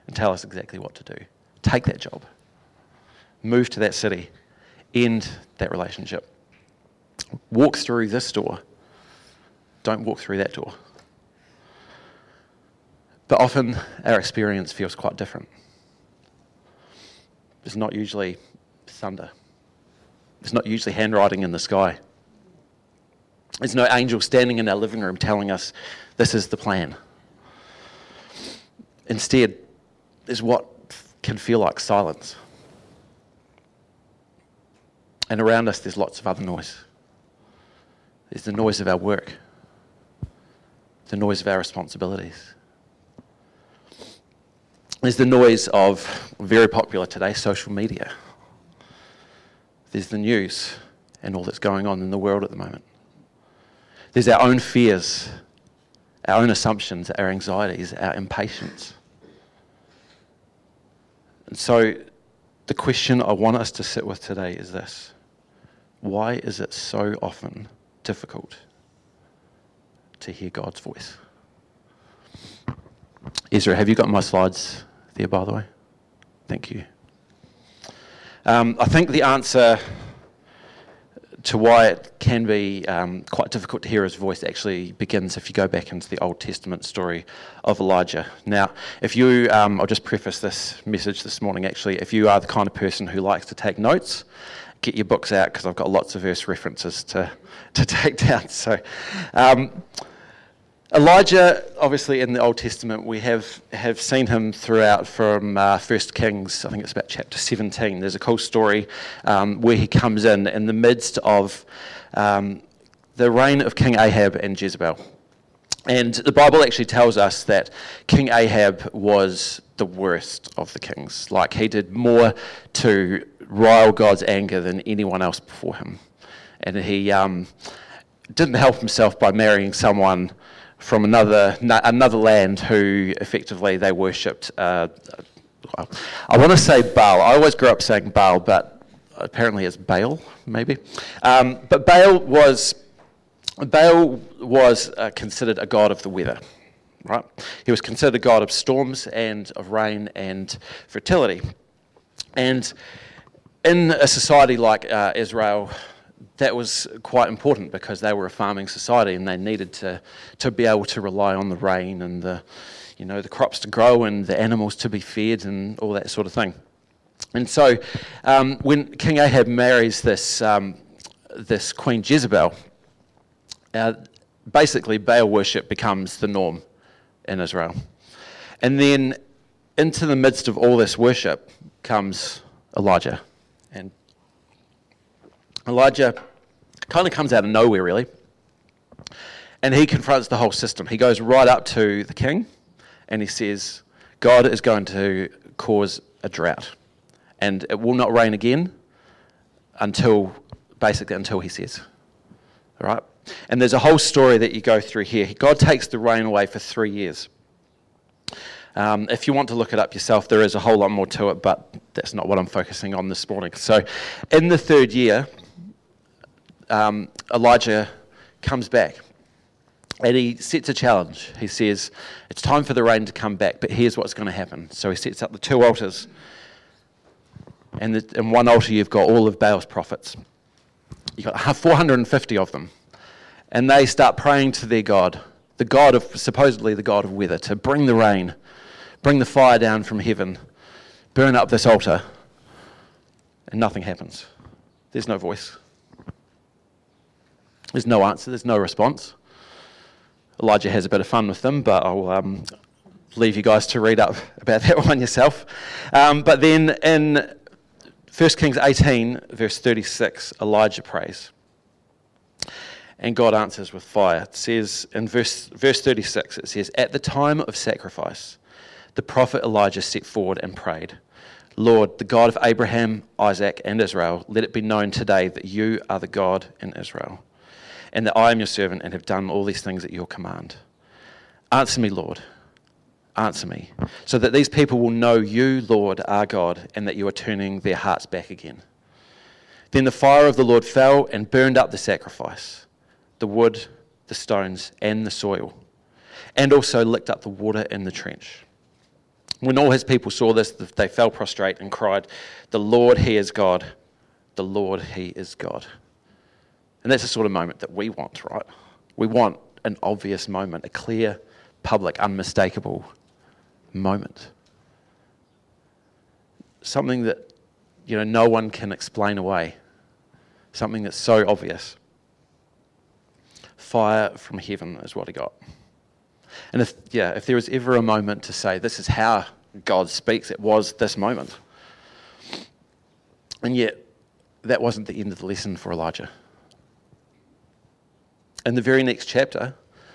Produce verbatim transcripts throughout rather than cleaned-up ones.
and tell us exactly what to do. Take that job. Move to that city. End that relationship. Walk through this door. Don't walk through that door. But often our experience feels quite different. It's not usually thunder. It's not usually handwriting in the sky. There's no angel standing in our living room telling us this is the plan. Instead, there's what can feel like silence. And around us, there's lots of other noise. There's the noise of our work, the noise of our responsibilities. There's the noise of, very popular today, social media. There's the news and all that's going on in the world at the moment. There's our own fears, our own assumptions, our anxieties, our impatience. And so the question I want us to sit with today is this: why is it so often difficult to hear God's voice? Ezra, have you got my slides there, by the way? Thank you. Um, I think the answer to why it can be um, quite difficult to hear his voice actually begins if you go back into the Old Testament story of Elijah. Now, if you, um, I'll just preface this message this morning actually, if you are the kind of person who likes to take notes, get your books out because I've got lots of verse references to, to take down. So, um, Elijah, obviously in the Old Testament, we have, have seen him throughout from uh, First Kings, I think it's about chapter seventeen. There's a cool story um, where he comes in in the midst of um, the reign of King Ahab and Jezebel. And the Bible actually tells us that King Ahab was the worst of the kings. Like, he did more to rile God's anger than anyone else before him. And he um, didn't help himself by marrying someone from another another land who effectively they worshipped, uh, I want to say Baal. I always grew up saying Baal, but apparently it's Baal, maybe. Um, but Baal was Baal was uh, considered a god of the weather, right? He was considered a god of storms and of rain and fertility. And in a society like uh, Israel, that was quite important because they were a farming society and they needed to, to be able to rely on the rain and the, you know, the crops to grow and the animals to be fed and all that sort of thing. And so um, when King Ahab marries this um, this Queen Jezebel, uh, basically Baal worship becomes the norm in Israel. And then into the midst of all this worship comes Elijah. And Elijah kind of comes out of nowhere, really. And he confronts the whole system. He goes right up to the king and he says, God is going to cause a drought. And it will not rain again until, basically until he says. All right? And there's a whole story that you go through here. God takes the rain away for three years. Um, if you want to look it up yourself, there is a whole lot more to it, but that's not what I'm focusing on this morning. So in the third year, um, Elijah comes back and he sets a challenge. He says, it's time for the rain to come back, but here's what's going to happen. So he sets up the two altars. And the, in one altar you've got all of Baal's prophets. You've got four hundred fifty of them. And they start praying to their God, the God of, supposedly the God of weather, to bring the rain, bring the fire down from heaven, burn up this altar, and nothing happens. There's no voice. There's no answer, there's no response. Elijah has a bit of fun with them, but I'll um, leave you guys to read up about that one yourself. Um, but then in First Kings eighteen, verse thirty-six, Elijah prays. And God answers with fire. It says in verse, verse thirty-six, it says, at the time of sacrifice, the prophet Elijah set forward and prayed, Lord, the God of Abraham, Isaac, and Israel, let it be known today that you are the God in Israel, and that I am your servant and have done all these things at your command. Answer me, Lord. Answer me, so that these people will know you, Lord, are God, and that you are turning their hearts back again. Then the fire of the Lord fell and burned up the sacrifice, the wood, the stones, and the soil, and also licked up the water in the trench. When all his people saw this, they fell prostrate and cried, "The Lord, he is God. The Lord, he is God." And that's the sort of moment that we want, right? We want an obvious moment, a clear, public, unmistakable moment. Something that, you know, no one can explain away. Something that's so obvious. Fire from heaven is what he got. And if, yeah, if there was ever a moment to say, this is how God speaks, it was this moment. And yet, that wasn't the end of the lesson for Elijah. In the very next chapter,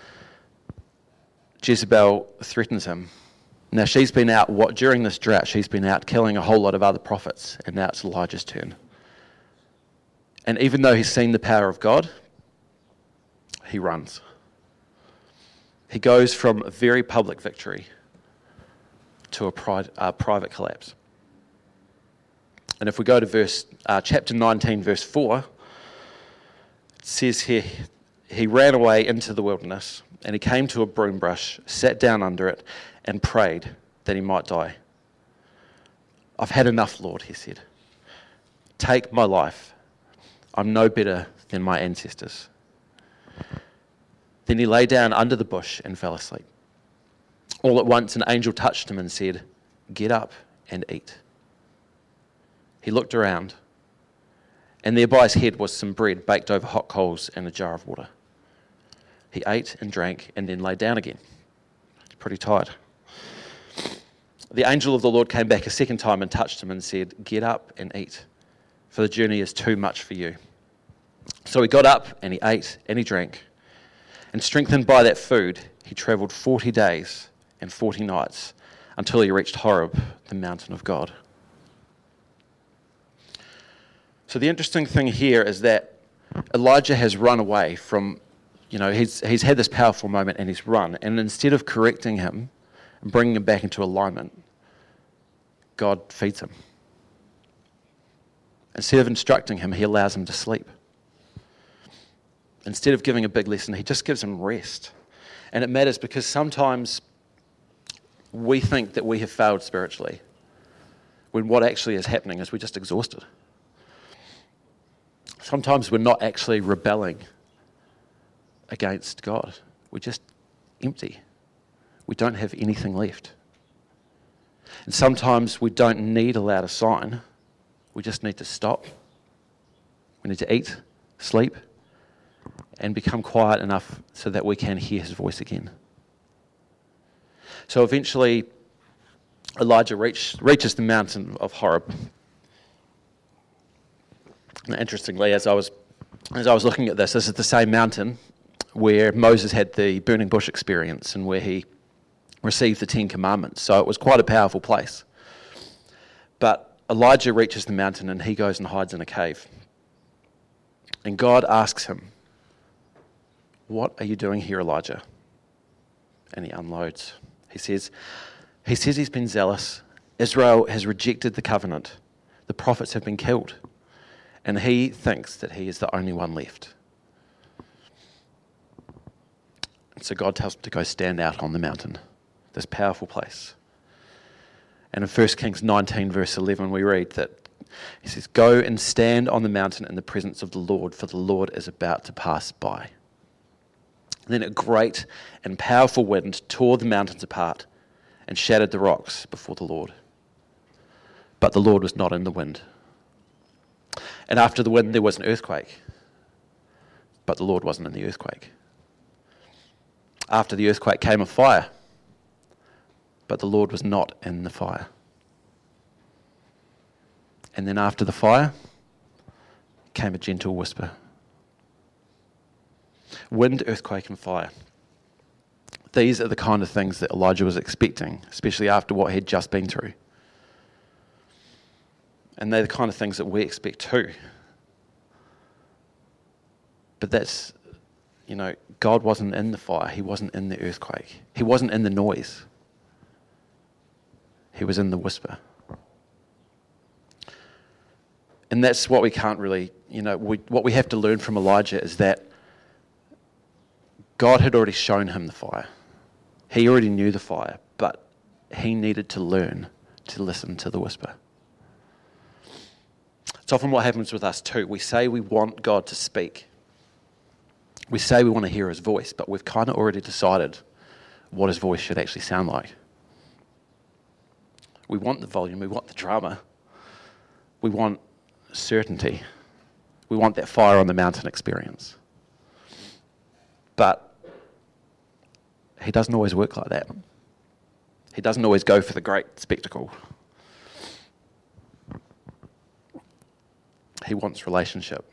Jezebel threatens him. Now, she's been out, what during this drought, she's been out killing a whole lot of other prophets, and now it's Elijah's turn. And even though he's seen the power of God, he runs. He goes from a very public victory to a pri- uh, private collapse. And if we go to verse uh, chapter nineteen, verse four, it says here, he ran away into the wilderness, and he came to a broom bush, sat down under it, and prayed that he might die. "I've had enough, Lord," he said. "Take my life. I'm no better than my ancestors." Then he lay down under the bush and fell asleep. All at once an angel touched him and said, "Get up and eat." He looked around, and there by his head was some bread baked over hot coals and a jar of water. He ate and drank and then lay down again. He's pretty tired. The angel of the Lord came back a second time and touched him and said, "Get up and eat, for the journey is too much for you." So he got up and he ate and he drank. And strengthened by that food, he travelled forty days and forty nights until he reached Horeb, the mountain of God. So the interesting thing here is that Elijah has run away from, you know, he's he's had this powerful moment and he's run. And instead of correcting him and bringing him back into alignment, God feeds him. Instead of instructing him, he allows him to sleep. Instead of giving a big lesson, he just gives him rest. And it matters because sometimes we think that we have failed spiritually, when what actually is happening is we're just exhausted. Sometimes we're not actually rebelling against God. We're just empty. We don't have anything left. And sometimes we don't need a louder sign. We just need to stop. We need to eat, sleep, and become quiet enough so that we can hear his voice again. So eventually, Elijah reach, reaches the mountain of Horeb. And interestingly, as I was as I was looking at this, this is the same mountain where Moses had the burning bush experience and where he received the Ten Commandments. So it was quite a powerful place. But Elijah reaches the mountain and he goes and hides in a cave. And God asks him, "What are you doing here, Elijah?" And he unloads. He says, he says he's been zealous. Israel has rejected the covenant. The prophets have been killed. And he thinks that he is the only one left. And so God tells him to go stand out on the mountain, this powerful place. And in First Kings nineteen, verse eleven, we read that he says, "Go and stand on the mountain in the presence of the Lord, for the Lord is about to pass by." Then a great and powerful wind tore the mountains apart and shattered the rocks before the Lord. But the Lord was not in the wind. And after the wind there was an earthquake, but the Lord wasn't in the earthquake. After the earthquake came a fire, but the Lord was not in the fire. And then after the fire came a gentle whisper. Wind, earthquake, and fire. These are the kind of things that Elijah was expecting, especially after what he'd just been through. And they're the kind of things that we expect too. But that's, you know, God wasn't in the fire. He wasn't in the earthquake. He wasn't in the noise. He was in the whisper. And that's what we can't really, you know, we, what we have to learn from Elijah is that God had already shown him the fire. He already knew the fire, but he needed to learn to listen to the whisper. It's often what happens with us too. We say we want God to speak. We say we want to hear his voice, but we've kind of already decided what his voice should actually sound like. We want the volume, we want the drama, we want certainty, we want that fire on the mountain experience. But he doesn't always work like that. He doesn't always go for the great spectacle. He wants relationship,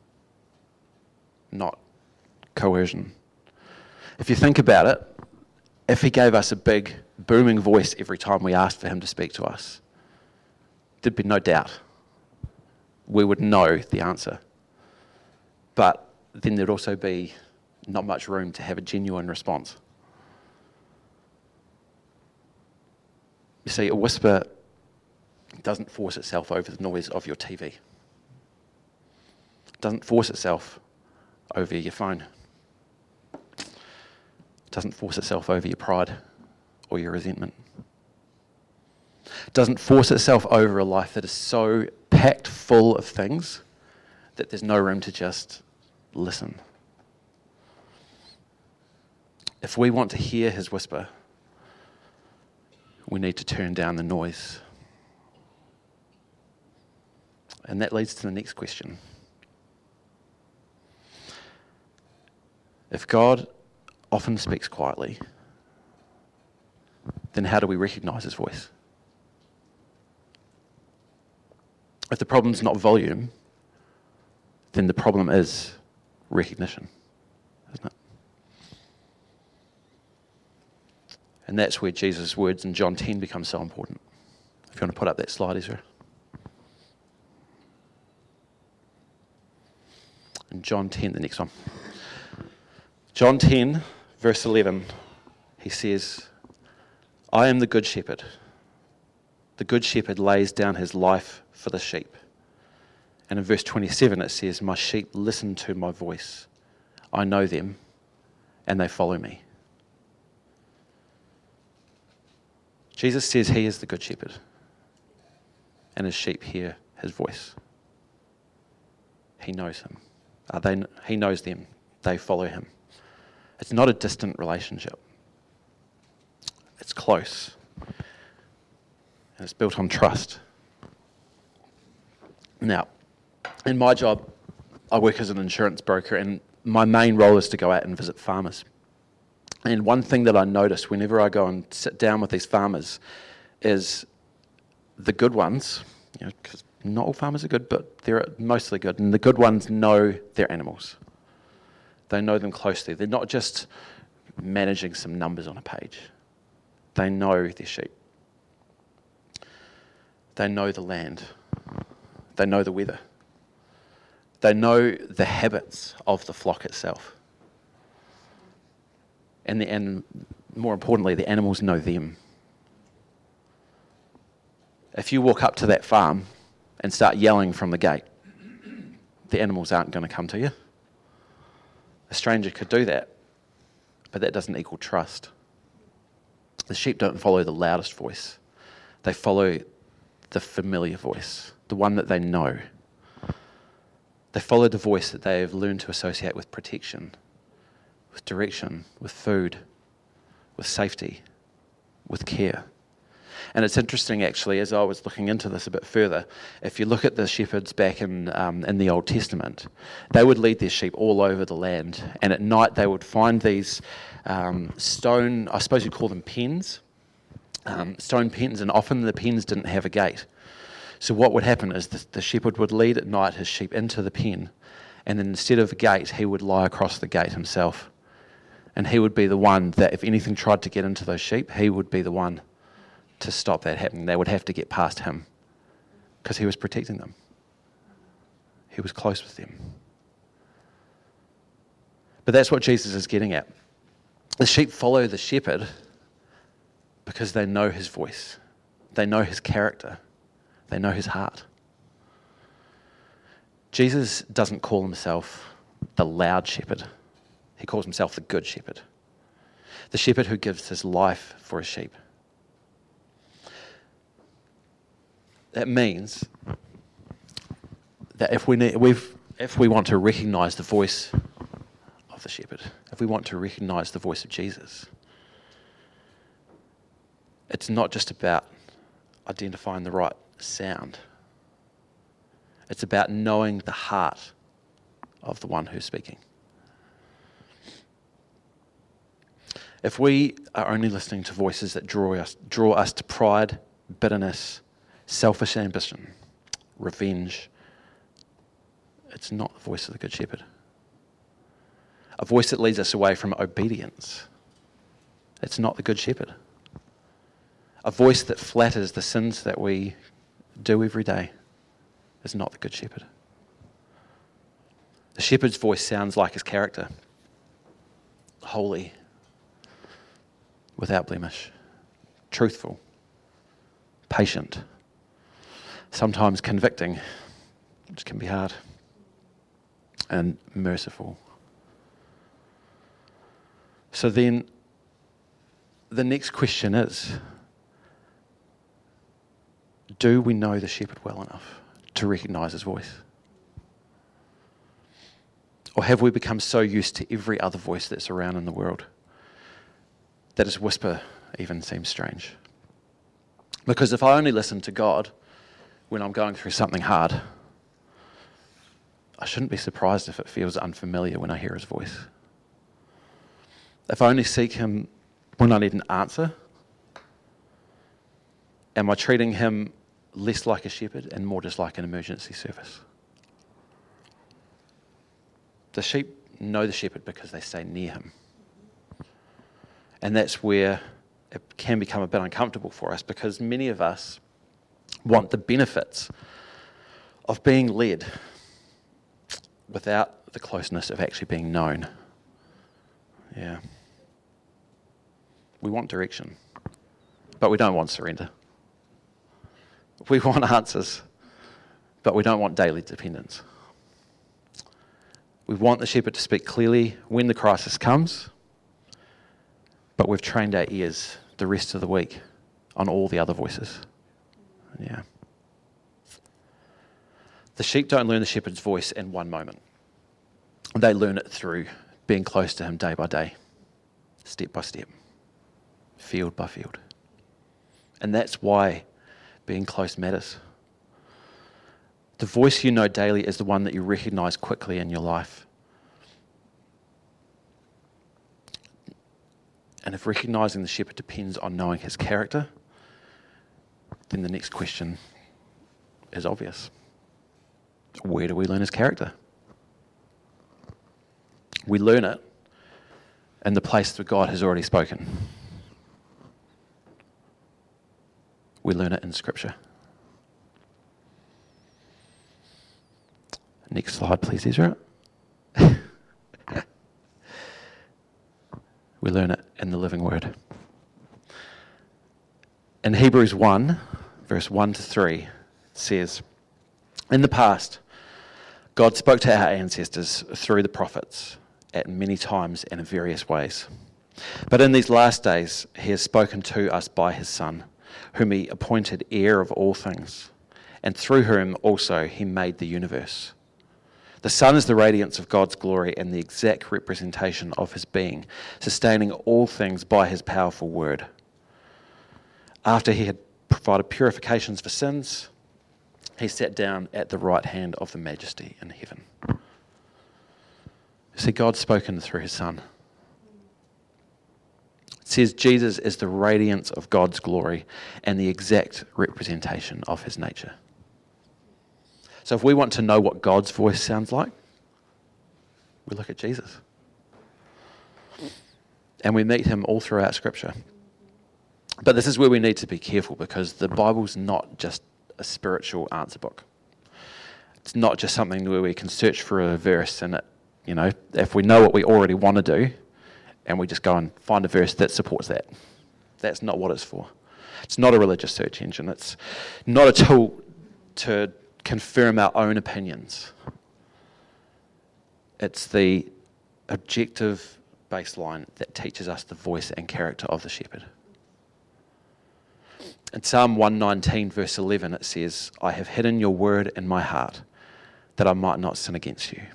not coercion. If you think about it, if he gave us a big, booming voice every time we asked for him to speak to us, there'd be no doubt. We would know the answer. But then there'd also be not much room to have a genuine response. You see, a whisper doesn't force itself over the noise of your T V. It doesn't force itself over your phone. It doesn't force itself over your pride or your resentment. It doesn't force itself over a life that is so packed full of things that there's no room to just listen. If we want to hear his whisper, we need to turn down the noise. And that leads to the next question. If God often speaks quietly, then how do we recognize his voice? If the problem's not volume, then the problem is recognition, isn't it? And that's where Jesus' words in John ten become so important. If you want to put up that slide, Ezra. In John ten, the next one. John ten, verse eleven, he says, I am the good shepherd. The good shepherd lays down his life for the sheep. And in verse twenty-seven it says, my sheep listen to my voice. I know them, and they follow me. Jesus says he is the good shepherd, and his sheep hear his voice. He knows him. Uh, they, he knows them. They follow him. It's not a distant relationship. It's close. And it's built on trust. Now, in my job, I work as an insurance broker, and my main role is to go out and visit farmers. And one thing that I notice whenever I go and sit down with these farmers is the good ones, you know, because not all farmers are good, but they're mostly good, and the good ones know their animals. They know them closely. They're not just managing some numbers on a page. They know their sheep. They know the land. They know the weather. They know the habits of the flock itself. And, the, and more importantly, the animals know them. If you walk up to that farm and start yelling from the gate, the animals aren't going to come to you. A stranger could do that, but that doesn't equal trust. The sheep don't follow the loudest voice. They follow the familiar voice, the one that they know. They follow the voice that they have learned to associate with protection, with direction, with food, with safety, with care. And it's interesting, actually, as I was looking into this a bit further, if you look at the shepherds back in um, in the Old Testament, they would lead their sheep all over the land, and at night they would find these um, stone, I suppose you'd call them pens, um, stone pens, and often the pens didn't have a gate. So what would happen is the, the shepherd would lead at night his sheep into the pen, and then instead of a gate, he would lie across the gate himself. And he would be the one that if anything tried to get into those sheep, he would be the one to stop that happening. They would have to get past him because he was protecting them. He was close with them. But that's what Jesus is getting at. The sheep follow the shepherd because they know his voice. They know his character. They know his heart. Jesus doesn't call himself the loud shepherd. He calls himself the good shepherd. The shepherd who gives his life for his sheep. that means that if we need, we've, if we want to recognise the voice of the shepherd, if we want to recognise the voice of Jesus, it's not just about identifying the right sound. It's about knowing the heart of the one who's speaking. If we are only listening to voices that draw us, draw us to pride, bitterness, selfish ambition, revenge, it's not the voice of the Good Shepherd. A voice that leads us away from obedience, it's not the Good Shepherd. A voice that flatters the sins that we do every day is not the Good Shepherd. The shepherd's voice sounds like his character, holy, without blemish, truthful, patient, sometimes convicting, which can be hard, and merciful. So then, the next question is, do we know the shepherd well enough to recognise his voice? Or have we become so used to every other voice that's around in the world that his whisper even seems strange? Because if I only listen to God when I'm going through something hard, I shouldn't be surprised if it feels unfamiliar when I hear his voice. If I only seek him when I need an answer, am I treating him less like a shepherd and more just like an emergency service? The sheep know the shepherd because they stay near him. And that's where it can become a bit uncomfortable for us, because many of us want the benefits of being led without the closeness of actually being known. Yeah. We want direction, but we don't want surrender. We want answers, but we don't want daily dependence. We want the shepherd to speak clearly when the crisis comes, but we've trained our ears the rest of the week on all the other voices. Yeah. The sheep don't learn the shepherd's voice in one moment. They learn it through being close to him day by day, step by step, field by field. And that's why being close matters. The voice you know daily is the one that you recognise quickly in your life. And if recognising the shepherd depends on knowing his character, then the next question is obvious. Where do we learn his character? We learn it in the place that God has already spoken. We learn it in Scripture. Next slide, please, Ezra. We learn it in the living word. In Hebrews one, verse one to three, it says, in the past, God spoke to our ancestors through the prophets at many times and in various ways. But in these last days, he has spoken to us by his Son, whom he appointed heir of all things, and through whom also he made the universe. The Son is the radiance of God's glory and the exact representation of his being, sustaining all things by his powerful word. After he had provided purifications for sins, he sat down at the right hand of the Majesty in heaven. See, God's spoken through his Son. It says Jesus is the radiance of God's glory and the exact representation of his nature. So if we want to know what God's voice sounds like, we look at Jesus. And we meet him all throughout Scripture. But this is where we need to be careful, because the Bible's not just a spiritual answer book. It's not just something where we can search for a verse and it, you know, if we know what we already want to do, and we just go and find a verse that supports that. That's not what it's for. It's not a religious search engine. It's not a tool to confirm our own opinions. It's the objective baseline that teaches us the voice and character of the shepherd. In Psalm one nineteen, verse eleven, it says, I have hidden your word in my heart, that I might not sin against you.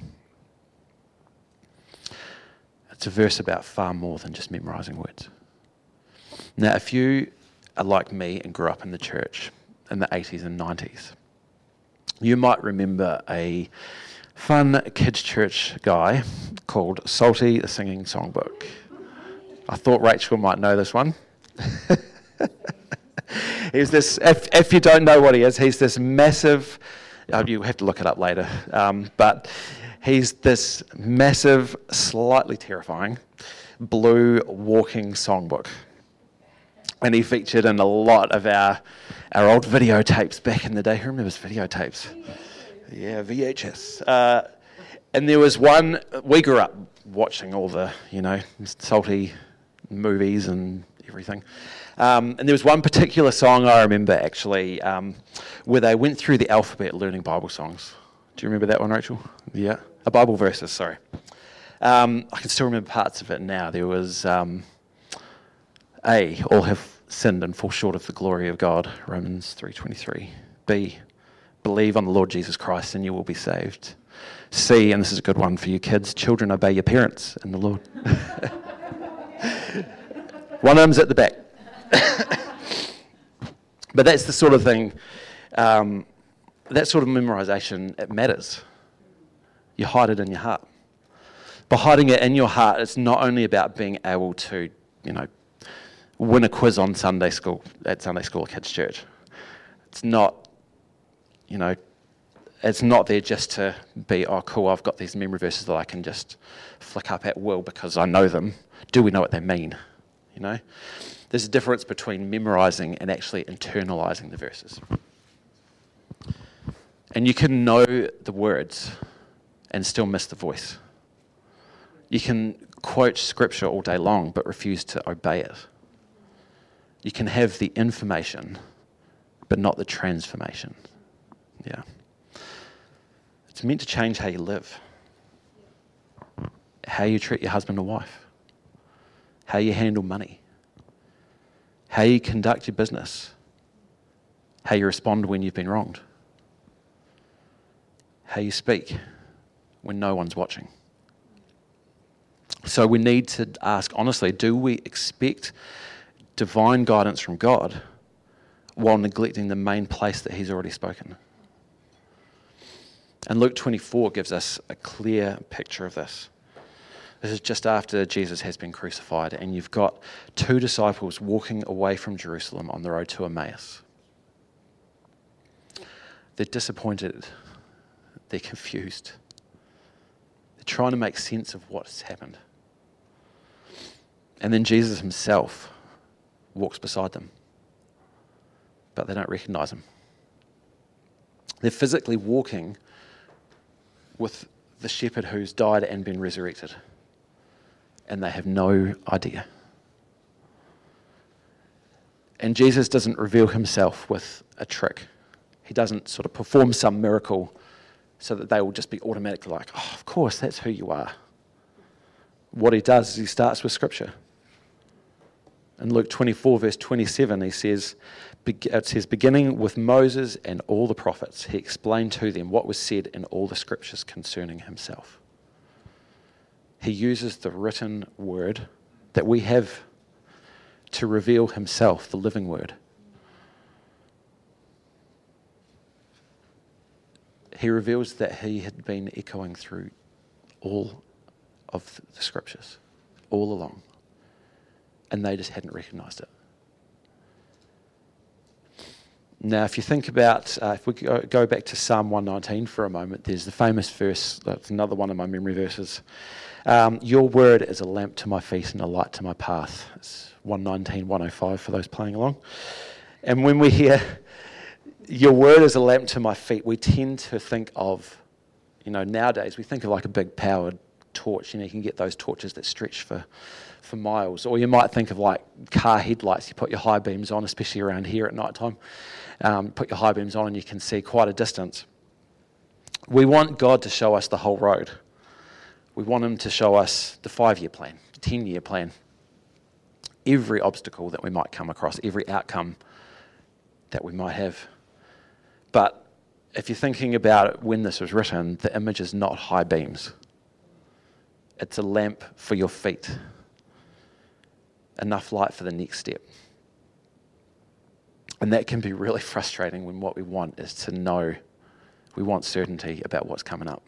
It's a verse about far more than just memorising words. Now, if you are like me and grew up in the church in the eighties and nineties, you might remember a fun kids' church guy called Salty the Singing Songbook. I thought Rachel might know this one. He's this, if, if you don't know what he is, he's this massive, oh, you have to look it up later, um, but he's this massive, slightly terrifying, blue walking songbook. And he featured in a lot of our our old videotapes back in the day. Who remembers videotapes? Yeah, V H S. Uh, and there was one, we grew up watching all the, you know, salty movies and everything. Um, and there was one particular song I remember actually um, where they went through the alphabet learning Bible songs. Do you remember that one, Rachel? Yeah. A Bible verses, sorry. Um, I can still remember parts of it now. There was um, A, all have sinned and fall short of the glory of God, Romans three twenty-three. B, believe on the Lord Jesus Christ and you will be saved. C, and this is a good one for you kids, children obey your parents in the Lord. One of them's at the back. But that's the sort of thing, um, that sort of memorisation, it matters. You hide it in your heart. By hiding it in your heart, it's not only about being able to, you know, win a quiz on Sunday school, at Sunday school or kids' church. It's not, you know, it's not there just to be, oh cool, I've got these memory verses that I can just flick up at will because I know them. Do we know what they mean? You know? There's a difference between memorising and actually internalising the verses. And you can know the words and still miss the voice. You can quote scripture all day long but refuse to obey it. You can have the information but not the transformation. Yeah. It's meant to change how you live, how you treat your husband or wife, how you handle money, how you conduct your business, how you respond when you've been wronged, how you speak when no one's watching. So we need to ask honestly, do we expect divine guidance from God while neglecting the main place that he's already spoken? And Luke twenty-four gives us a clear picture of this. This is just after Jesus has been crucified, and you've got two disciples walking away from Jerusalem on the road to Emmaus. They're disappointed. They're confused. They're trying to make sense of what's happened. And then Jesus himself walks beside them, but they don't recognize him. They're physically walking with the shepherd who's died and been resurrected, and they have no idea. And Jesus doesn't reveal himself with a trick. He doesn't sort of perform some miracle so that they will just be automatically like, oh, of course, that's who you are. What he does is he starts with scripture. In Luke twenty-four, verse twenty-seven, he says, it says, beginning with Moses and all the prophets, he explained to them what was said in all the scriptures concerning himself. He uses the written word that we have to reveal himself, the living word. He reveals that he had been echoing through all of the scriptures, all along. And they just hadn't recognised it. Now, if you think about, uh, if we go, go back to Psalm one nineteen for a moment, there's the famous verse, that's another one of my memory verses. Um, Your word is a lamp to my feet and a light to my path. It's one nineteen, one oh five for those playing along. And when we hear, your word is a lamp to my feet, we tend to think of, you know, nowadays we think of like a big powered torch. You know, you can get those torches that stretch for, for miles. Or you might think of like car headlights. You put your high beams on, especially around here at night time. Um, put your high beams on and you can see quite a distance. We want God to show us the whole road. We want him to show us the five-year plan, the ten-year plan, every obstacle that we might come across, every outcome that we might have. But if you're thinking about it when this was written, the image is not high beams. It's a lamp for your feet. Enough light for the next step. And that can be really frustrating when what we want is to know, we want certainty about what's coming up.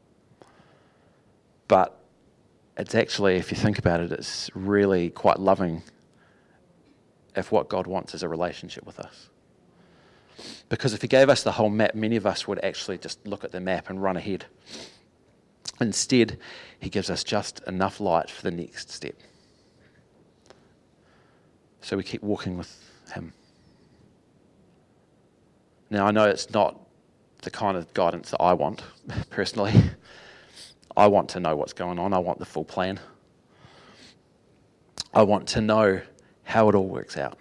But it's actually, if you think about it, it's really quite loving if what God wants is a relationship with us. Because if he gave us the whole map, many of us would actually just look at the map and run ahead. Instead, he gives us just enough light for the next step. So we keep walking with him. Now, I know it's not the kind of guidance that I want, personally. I want to know what's going on. I want the full plan. I want to know how it all works out.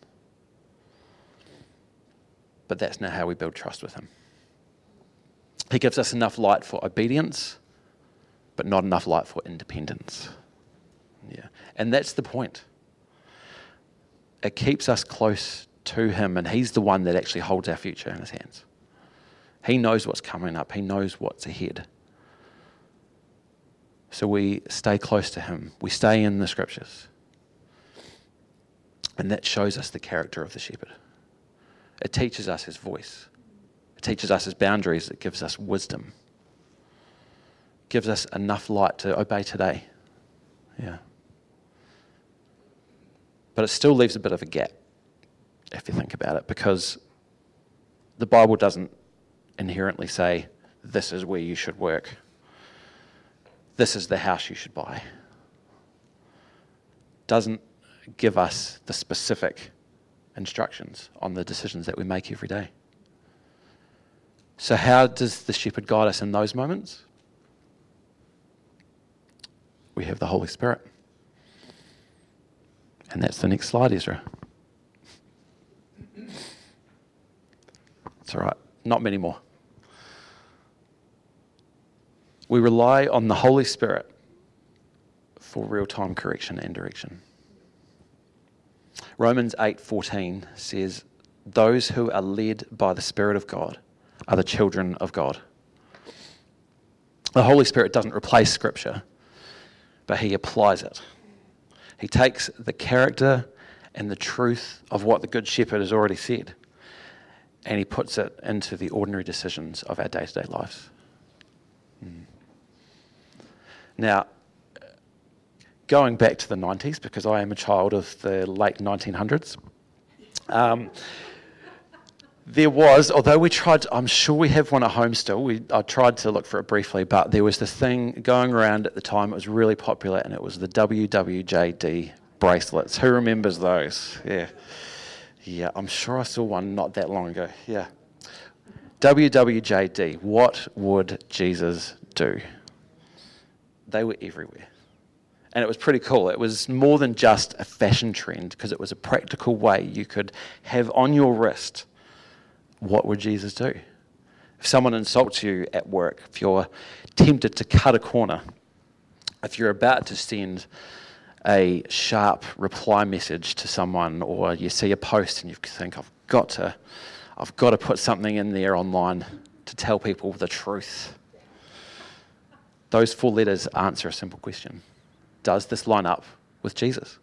But that's not how we build trust with him. He gives us enough light for obedience, but not enough light for independence. Yeah, and that's the point. It keeps us close to him, and he's the one that actually holds our future in his hands. He knows what's coming up. He knows what's ahead. So we stay close to him. We stay in the scriptures. And that shows us the character of the shepherd. It teaches us his voice. It teaches us his boundaries. It gives us wisdom. It gives us enough light to obey today. Yeah. But it still leaves a bit of a gap, if you think about it, because the Bible doesn't inherently say, this is where you should work. This is the house you should buy. Doesn't give us the specific instructions on the decisions that we make every day. So how does the shepherd guide us in those moments? We have the Holy Spirit. And that's the next slide, Ezra. It's all right. Not many more. We rely on the Holy Spirit for real-time correction and direction. Romans eight fourteen says, those who are led by the Spirit of God are the children of God. The Holy Spirit doesn't replace Scripture, but he applies it. He takes the character and the truth of what the Good Shepherd has already said, and he puts it into the ordinary decisions of our day-to-day lives. Mm. Now, going back to the nineties, because I am a child of the late nineteen hundreds, um, there was, although we tried, to, I'm sure we have one at home still, we, I tried to look for it briefly, but there was this thing going around at the time, it was really popular, and it was the W W J D bracelets. Who remembers those? Yeah. Yeah, I'm sure I saw one not that long ago. Yeah. W W J D, what would Jesus do? They were everywhere. And it was pretty cool. It was more than just a fashion trend, because it was a practical way you could have on your wrist, what would Jesus do? If someone insults you at work, if you're tempted to cut a corner, if you're about to send a sharp reply message to someone, or you see a post and you think, I've got to, I've got to put something in there online to tell people the truth. Those four letters answer a simple question. Does this line up with Jesus?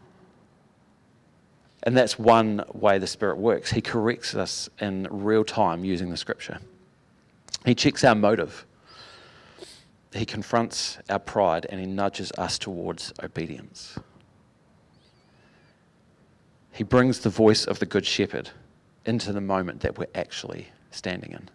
And that's one way the Spirit works. He corrects us in real time using the Scripture. He checks our motive. He confronts our pride, and he nudges us towards obedience. He brings the voice of the Good Shepherd into the moment that we're actually standing in.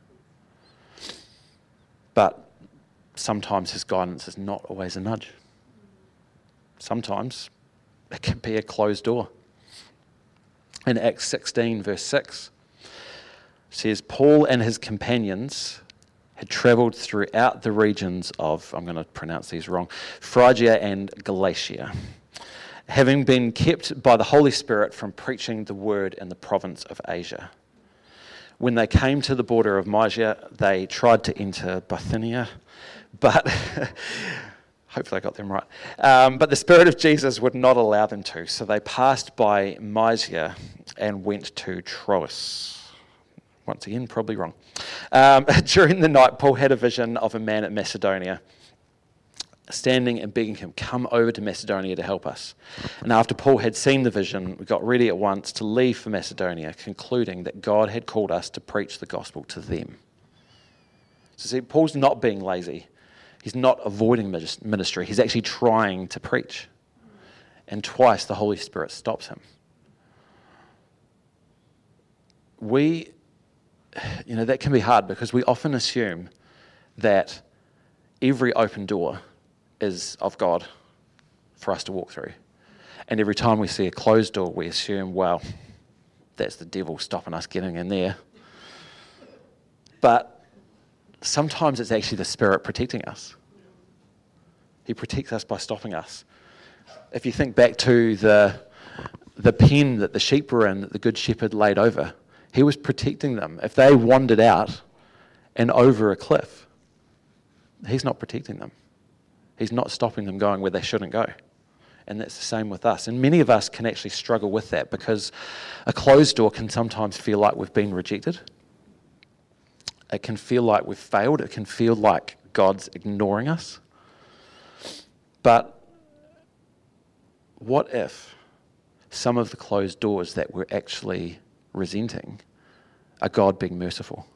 But sometimes his guidance is not always a nudge. Sometimes it can be a closed door. In Acts sixteen, verse six, it says, Paul and his companions had travelled throughout the regions of, I'm going to pronounce these wrong, Phrygia and Galatia, having been kept by the Holy Spirit from preaching the word in the province of Asia. When they came to the border of Mysia, they tried to enter Bithynia, but Hopefully I got them right. Um, but the Spirit of Jesus would not allow them to, so they passed by Mysia and went to Troas. Once again, probably wrong. Um, during the night, Paul had a vision of a man at Macedonia, standing and begging him, come over to Macedonia to help us. And after Paul had seen the vision, we got ready at once to leave for Macedonia, concluding that God had called us to preach the gospel to them. So see, Paul's not being lazy. He's not avoiding ministry. He's actually trying to preach. And twice the Holy Spirit stops him. We, you know, that can be hard because we often assume that every open door is of God for us to walk through. And every time we see a closed door, we assume, well, that's the devil stopping us getting in there. But sometimes it's actually the Spirit protecting us. He protects us by stopping us. If you think back to the, the pen that the sheep were in, that the Good Shepherd laid over, he was protecting them. If they wandered out and over a cliff, he's not protecting them. He's not stopping them going where they shouldn't go. And that's the same with us. And many of us can actually struggle with that because a closed door can sometimes feel like we've been rejected. It can feel like we've failed. It can feel like God's ignoring us. But what if some of the closed doors that we're actually resenting are God being merciful?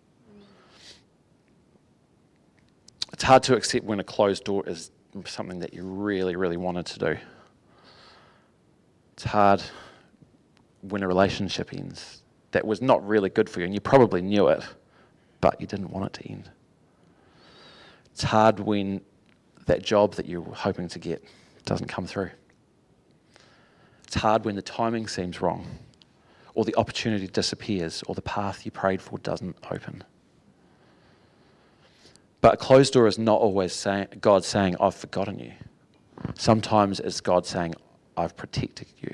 It's hard to accept when a closed door is something that you really, really wanted to do. It's hard when a relationship ends that was not really good for you, and you probably knew it, but you didn't want it to end. It's hard when that job that you were hoping to get doesn't come through. It's hard when the timing seems wrong, or the opportunity disappears, or the path you prayed for doesn't open. But a closed door is not always saying, God saying, I've forgotten you. Sometimes it's God saying, I've protected you.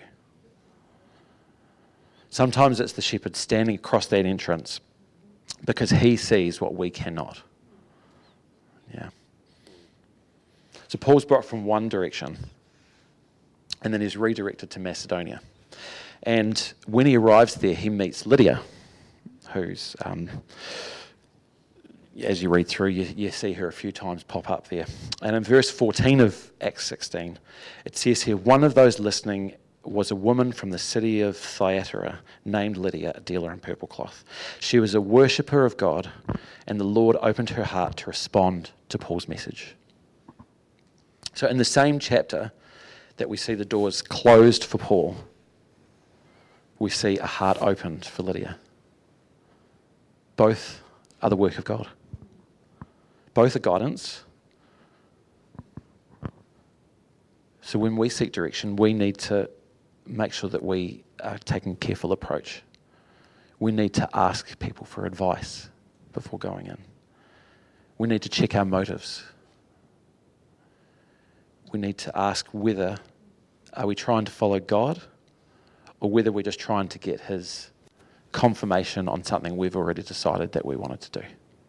Sometimes it's the shepherd standing across that entrance because he sees what we cannot. Yeah. So Paul's brought from one direction and then he's redirected to Macedonia. And when he arrives there, he meets Lydia, who's... Um, as you read through, you, you see her a few times pop up there. And in verse fourteen of Acts sixteen, it says here, one of those listening was a woman from the city of Thyatira named Lydia, a dealer in purple cloth. She was a worshipper of God, and the Lord opened her heart to respond to Paul's message. So in the same chapter that we see the doors closed for Paul, we see a heart opened for Lydia. Both are the work of God. Both are guidance. So when we seek direction, we need to make sure that we are taking a careful approach. We need to ask people for advice before going in. We need to check our motives. We need to ask whether are we trying to follow God or whether we're just trying to get his confirmation on something we've already decided that we wanted to do.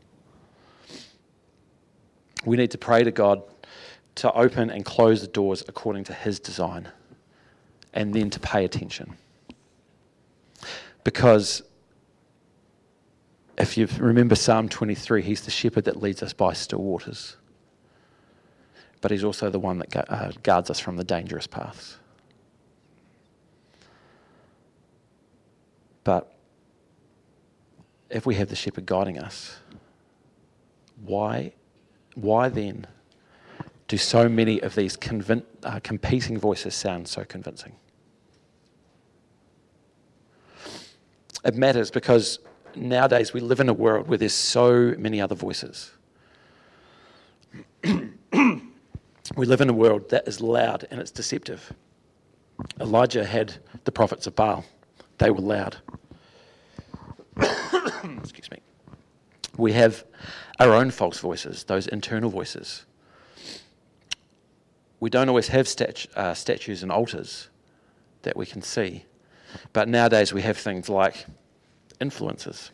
We need to pray to God to open and close the doors according to his design, and then to pay attention. Because if you remember Psalm twenty-three, he's the shepherd that leads us by still waters. But he's also the one that uh, guards us from the dangerous paths. But if we have the shepherd guiding us, why, why then do so many of these convin- uh, competing voices sound so convincing? It matters because nowadays we live in a world where there's so many other voices. We live in a world that is loud and it's deceptive. Elijah had the prophets of Baal. They were loud. Excuse me. We have our own false voices, those internal voices. We don't always have statu- uh, statues and altars that we can see. But nowadays we have things like influencers.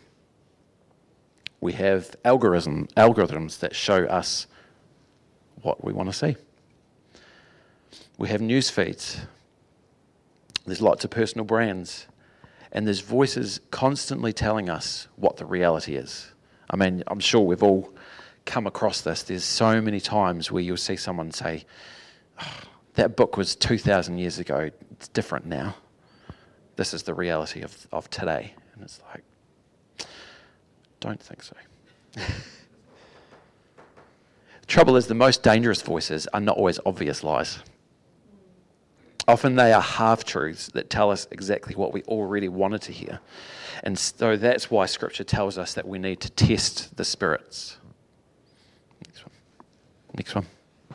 We have algorithm, algorithms that show us what we want to see We have news feeds. There's lots of personal brands. And there's voices constantly telling us what the reality is. I mean, I'm sure we've all come across this. There's so many times where you'll see someone say, oh, that book was two thousand years ago. It's different now. This is the reality of, of today. And it's like, don't think so. The trouble is the most dangerous voices are not always obvious lies. Often they are half-truths that tell us exactly what we already wanted to hear. And so that's why Scripture tells us that we need to test the spirits. Next one. Next one.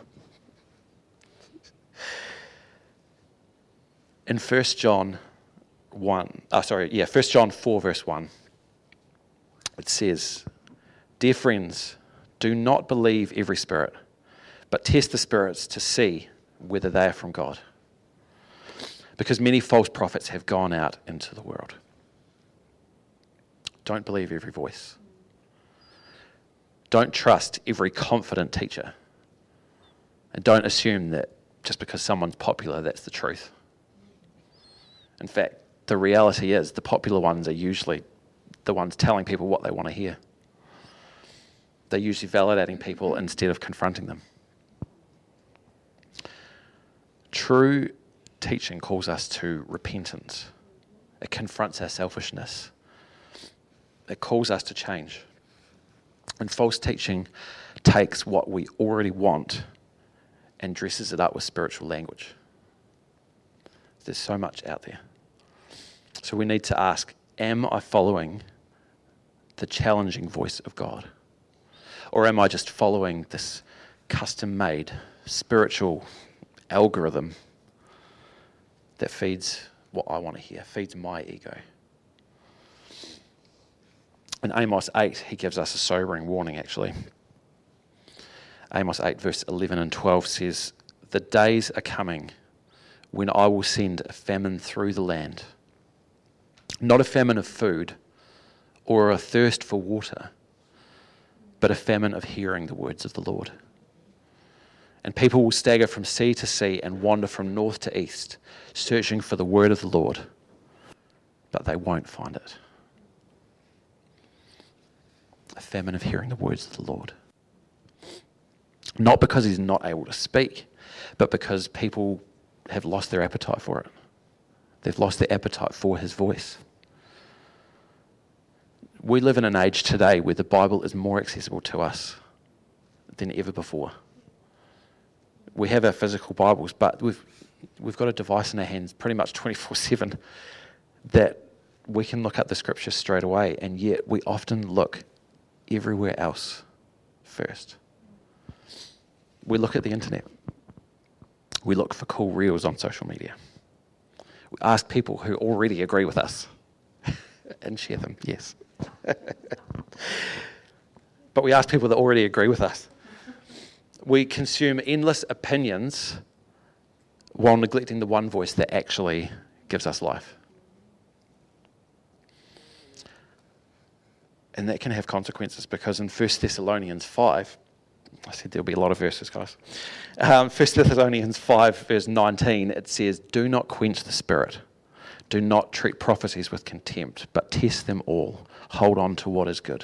In First John one, oh sorry, yeah, First John four verse one, it says, "Dear friends, do not believe every spirit, but test the spirits to see whether they are from God. Because many false prophets have gone out into the world." Don't believe every voice. Don't trust every confident teacher. And don't assume that just because someone's popular, that's the truth. In fact, the reality is the popular ones are usually the ones telling people what they want to hear. They're usually validating people instead of confronting them. True teaching calls us to repentance. It confronts our selfishness. It calls us to change. And false teaching takes what we already want and dresses it up with spiritual language. There's so much out there. So we need to ask, am I following the challenging voice of God? Or am I just following this custom-made spiritual algorithm that feeds what I want to hear, feeds my ego? In Amos eight, he gives us a sobering warning, actually. Amos eight, verse eleven and twelve says, "The days are coming when I will send a famine through the land, not a famine of food or a thirst for water, but a famine of hearing the words of the Lord. And people will stagger from sea to sea and wander from north to east, searching for the word of the Lord, but they won't find it." A famine of hearing the words of the Lord. Not because he's not able to speak, but because people have lost their appetite for it. They've lost their appetite for his voice. We live in an age today where the Bible is more accessible to us than ever before. We have our physical Bibles, but we've we've got a device in our hands pretty much twenty-four seven that we can look up the scriptures straight away, and yet we often look everywhere else first. We look at the internet. We look for cool reels on social media. We ask people who already agree with us and share them, yes. But we ask people that already agree with us. We consume endless opinions while neglecting the one voice that actually gives us life. And that can have consequences, because in First Thessalonians five, I said there'll be a lot of verses, guys. Um, First Thessalonians five, verse nineteen, it says, "Do not quench the spirit. Do not treat prophecies with contempt, but test them all. Hold on to what is good."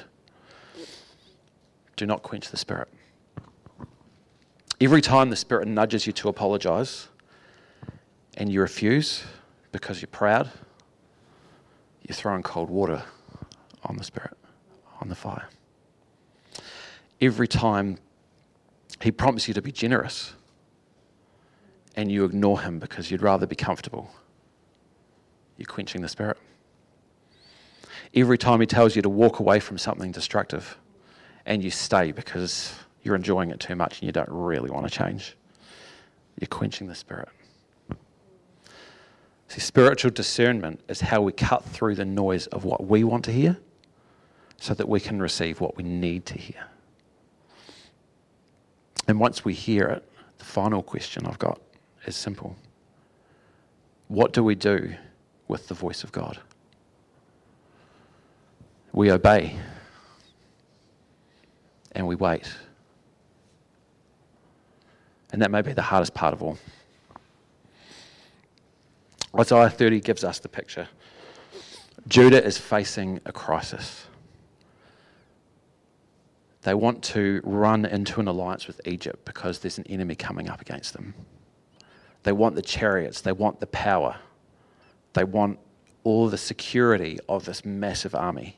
Do not quench the spirit. Every time the spirit nudges you to apologize and you refuse because you're proud, you're throwing cold water on the spirit, on the fire. Every time he prompts you to be generous and you ignore him because you'd rather be comfortable, you're quenching the spirit. Every time he tells you to walk away from something destructive and you stay because you're enjoying it too much and you don't really want to change, you're quenching the spirit. See, spiritual discernment is how we cut through the noise of what we want to hear so that we can receive what we need to hear. And once we hear it, the final question I've got is simple. What do we do with the voice of God? We obey and we wait. And that may be the hardest part of all. Isaiah thirty gives us the picture. Judah is facing a crisis. They want to run into an alliance with Egypt because there's an enemy coming up against them. They want the chariots, they want the power, they want all the security of this massive army.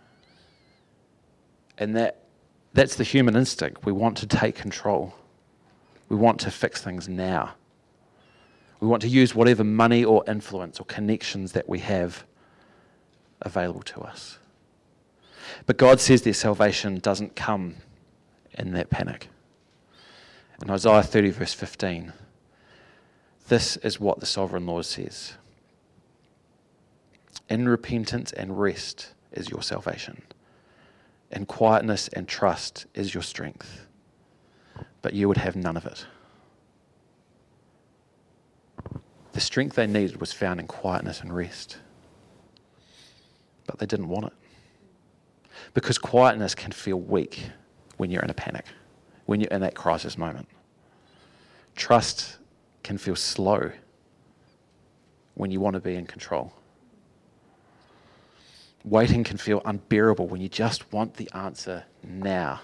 And that that's the human instinct. We want to take control. We want to fix things now. We want to use whatever money or influence or connections that we have available to us. But God says their salvation doesn't come in that panic. In Isaiah thirty verse fifteen, this is what the Sovereign Lord says. In repentance and rest is your salvation. In quietness and trust is your strength. But you would have none of it. The strength they needed was found in quietness and rest. But they didn't want it. Because quietness can feel weak when you're in a panic, when you're in that crisis moment. Trust can feel slow when you want to be in control. Waiting can feel unbearable when you just want the answer now.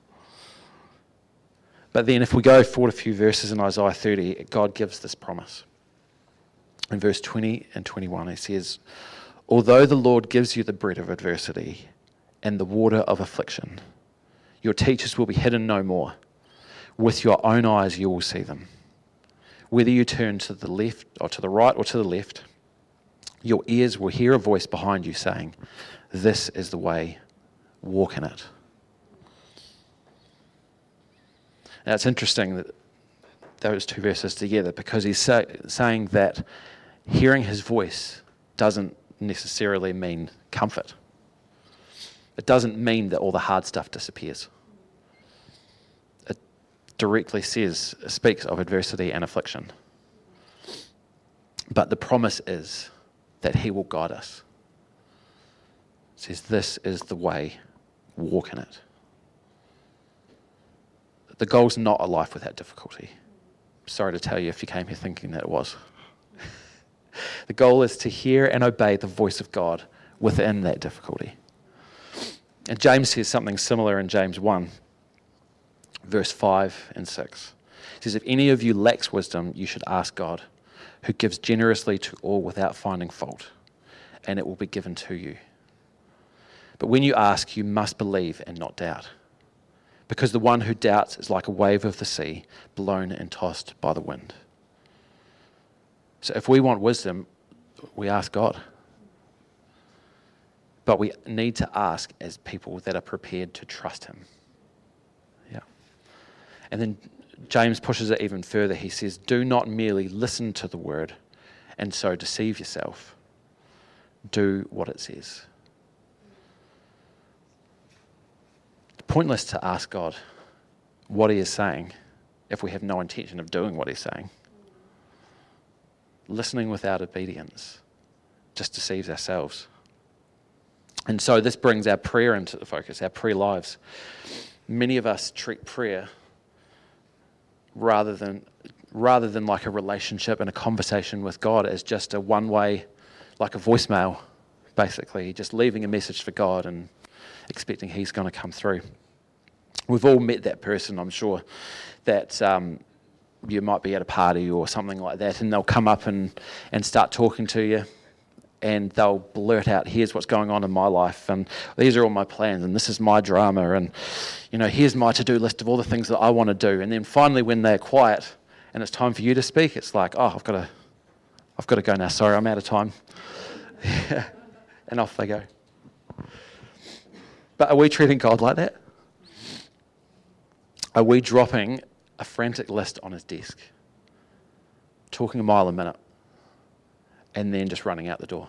But then if we go forward a few verses in Isaiah thirty, God gives this promise. In verse twenty and twenty-one, he says, although the Lord gives you the bread of adversity and the water of affliction, your teachers will be hidden no more. With your own eyes you will see them. Whether you turn to the left or to the right or to the left, your ears will hear a voice behind you saying, this is the way, walk in it. Now it's interesting that those two verses together, because he's say, saying that hearing his voice doesn't necessarily mean comfort. It doesn't mean that all the hard stuff disappears. It directly says, speaks of adversity and affliction. But the promise is that he will guide us. It says, this is the way, walk in it. The goal's not a life without difficulty. Sorry to tell you if you came here thinking that it was. The goal is to hear and obey the voice of God within that difficulty. And James says something similar in James one, verse five and six. He says, if any of you lacks wisdom, you should ask God, who gives generously to all without finding fault, and it will be given to you. But when you ask, you must believe and not doubt. Because the one who doubts is like a wave of the sea, blown and tossed by the wind. So if we want wisdom, we ask God. But we need to ask as people that are prepared to trust him. Yeah. And then James pushes it even further. He says, do not merely listen to the word and so deceive yourself. Do what it says. Pointless to ask God what he is saying if we have no intention of doing what he's saying. Listening without obedience just deceives ourselves. And so this brings our prayer into the focus, our prayer lives. Many of us treat prayer rather than rather than like a relationship and a conversation with God as just a one-way, like a voicemail, basically, just leaving a message for God and expecting he's going to come through. We've all met that person, I'm sure, that um, you might be at a party or something like that, and they'll come up and, and start talking to you, and they'll blurt out, here's what's going on in my life, and these are all my plans, and this is my drama, and you know, here's my to-do list of all the things that I want to do. And then finally, when they're quiet and it's time for you to speak, it's like, oh, I've got to, I've got to go now. Sorry, I'm out of time. And off they go. But are we treating God like that? Are we dropping a frantic list on his desk, talking a mile a minute, and then just running out the door?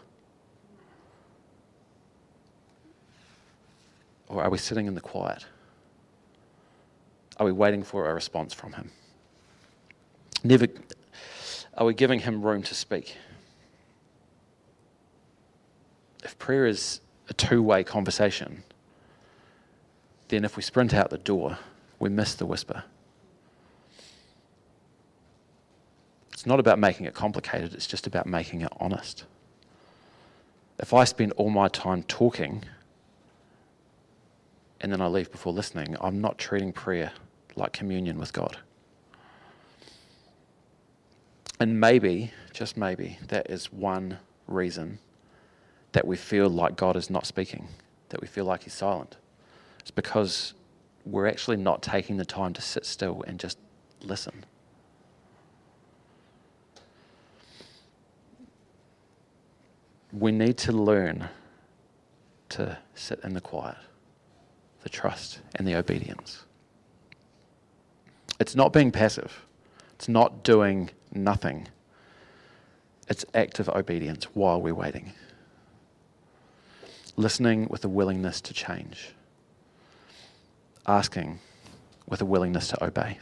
Or are we sitting in the quiet? Are we waiting for a response from him? Never. Are we giving him room to speak? If prayer is a two-way conversation, then if we sprint out the door, we miss the whisper. It's not about making it complicated, it's just about making it honest. If I spend all my time talking and then I leave before listening, I'm not treating prayer like communion with God. And maybe, just maybe, that is one reason that we feel like God is not speaking, that we feel like he's silent. It's because we're actually not taking the time to sit still and just listen. We need to learn to sit in the quiet, the trust and the obedience. It's not being passive. It's not doing nothing. It's active obedience while we're waiting. Listening with a willingness to change. Asking with a willingness to obey.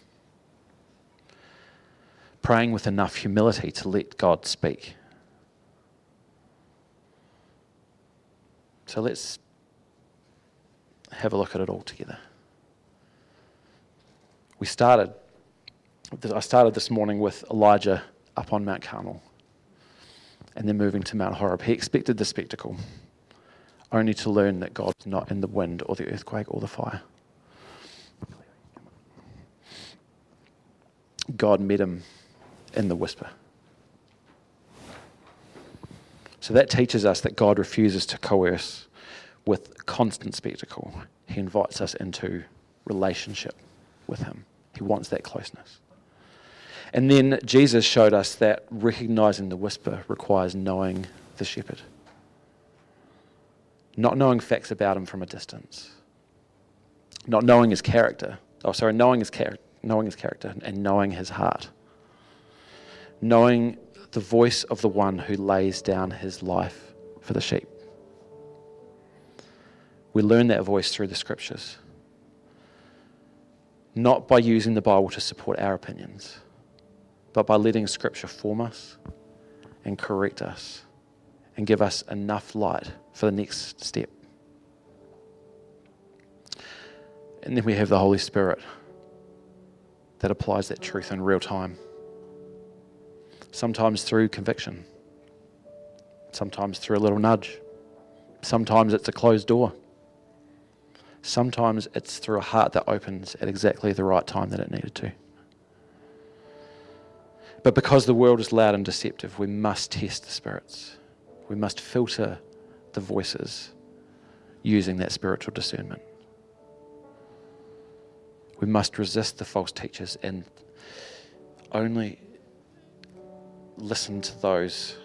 Praying with enough humility to let God speak. So let's have a look at it all together. We started, I started this morning with Elijah up on Mount Carmel and then moving to Mount Horeb. He expected the spectacle, only to learn that God was not in the wind or the earthquake or the fire. God met him in the whisper. So that teaches us that God refuses to coerce with constant spectacle. He invites us into relationship with him. He wants that closeness. And then Jesus showed us that recognizing the whisper requires knowing the shepherd. Not knowing facts about him from a distance. Not knowing his character. Oh, sorry, knowing his character. Knowing his character and knowing his heart. Knowing the voice of the one who lays down his life for the sheep. We learn that voice through the scriptures. Not by using the Bible to support our opinions, but by letting scripture form us and correct us and give us enough light for the next step. And then we have the Holy Spirit that applies that truth in real time. Sometimes through conviction. Sometimes through a little nudge. Sometimes it's a closed door. Sometimes it's through a heart that opens at exactly the right time that it needed to. But because the world is loud and deceptive, we must test the spirits. We must filter the voices using that spiritual discernment. We must resist the false teachers and only listen to those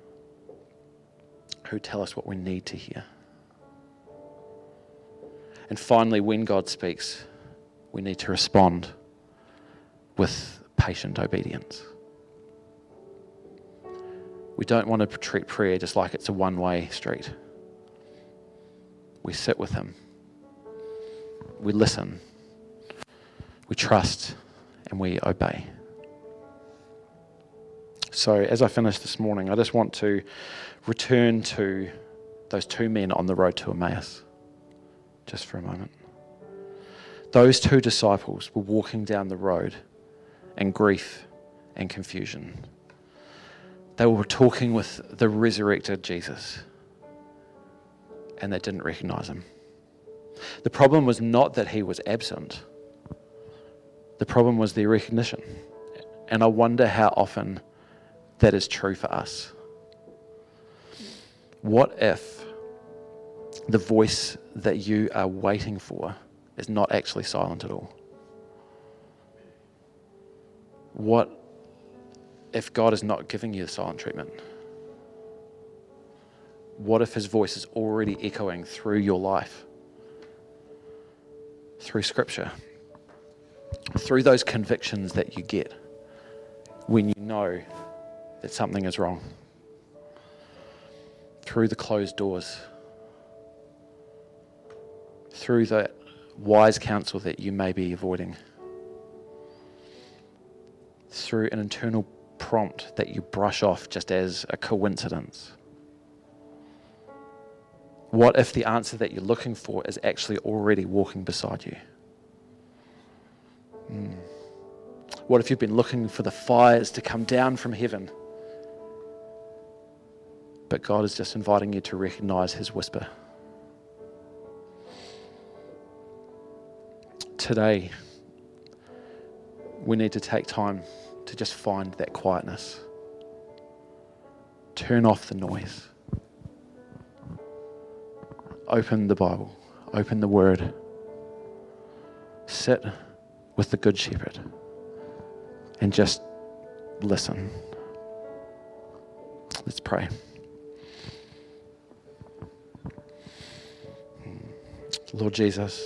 who tell us what we need to hear. And finally, when God speaks, we need to respond with patient obedience. We don't want to treat prayer just like it's a one-way street. We sit with him. We listen. We trust and we obey. So as I finish this morning, I just want to return to those two men on the road to Emmaus, just for a moment. Those two disciples were walking down the road in grief and confusion. They were talking with the resurrected Jesus, and they didn't recognize him. The problem was not that he was absent. The problem was their recognition. And I wonder how often that is true for us. What if the voice that you are waiting for is not actually silent at all? What if God is not giving you the silent treatment? What if his voice is already echoing through your life? Through scripture? Through those convictions that you get when you know that something is wrong? Through the closed doors? Through the wise counsel that you may be avoiding? Through an internal prompt that you brush off just as a coincidence? What if the answer that you're looking for is actually already walking beside you? Mm. What if you've been looking for the fires to come down from heaven? But God is just inviting you to recognize his whisper. Today, we need to take time to just find that quietness. Turn off the noise. Open the Bible. Open the Word. Sit with the Good Shepherd and just listen. Let's pray. Lord Jesus,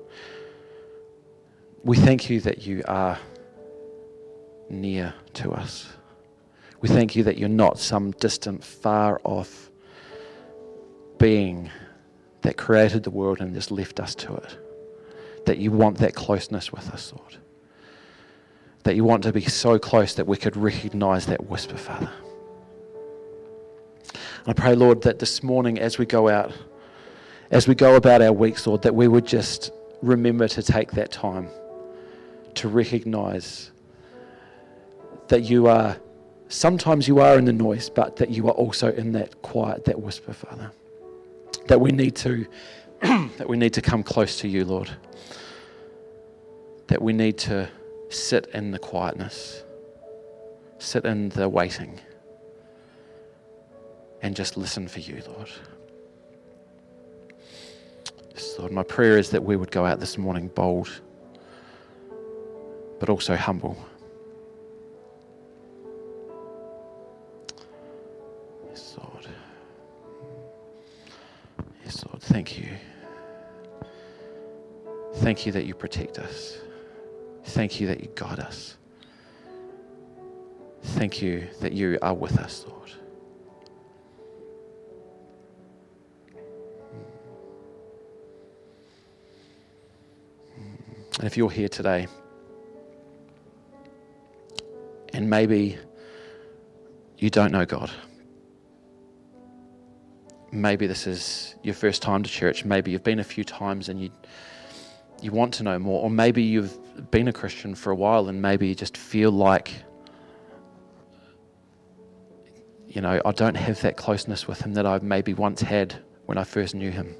we thank you that you are near to us. We thank you that you're not some distant, far off being that created the world and just left us to it. That you want that closeness with us, Lord. That you want to be so close that we could recognize that whisper, Father. And I pray, Lord, that this morning as we go out, as we go about our weeks, Lord, that we would just remember to take that time to recognize that you are, sometimes you are in the noise, but that you are also in that quiet, that whisper, Father. That we need to, that we need to come close to you, Lord. That we need to sit in the quietness, sit in the waiting, and just listen for you, Lord. Yes, Lord, my prayer is that we would go out this morning bold, but also humble. Yes, Lord. Yes, Lord, thank you. Thank you that you protect us. Thank you that you guide us. Thank you that you are with us, Lord. And if you're here today, and maybe you don't know God, maybe this is your first time to church, maybe you've been a few times and you you want to know more, or maybe you've been a Christian for a while and maybe you just feel like, you know, I don't have that closeness with him that I maybe once had when I first knew him.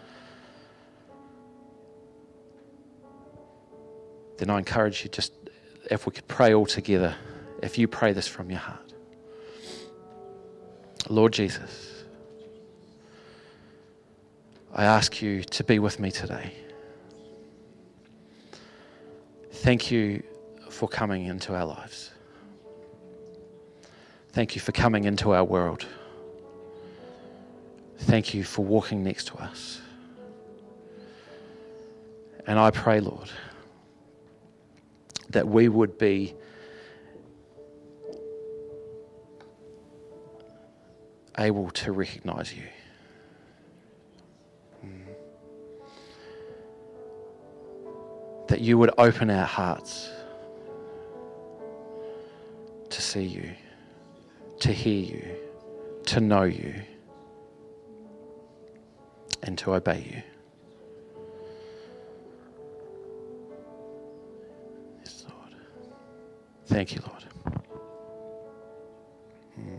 Then I encourage you, just if we could pray all together, if you pray this from your heart. Lord Jesus, I ask you to be with me today. Thank you for coming into our lives. Thank you for coming into our world. Thank you for walking next to us. And I pray, Lord, that we would be able to recognize you. That you would open our hearts to see you, to hear you, to know you, and to obey you. Yes, Lord. Thank you, Lord. Mm.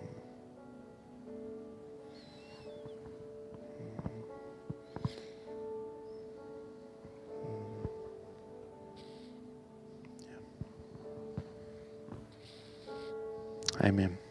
Amen.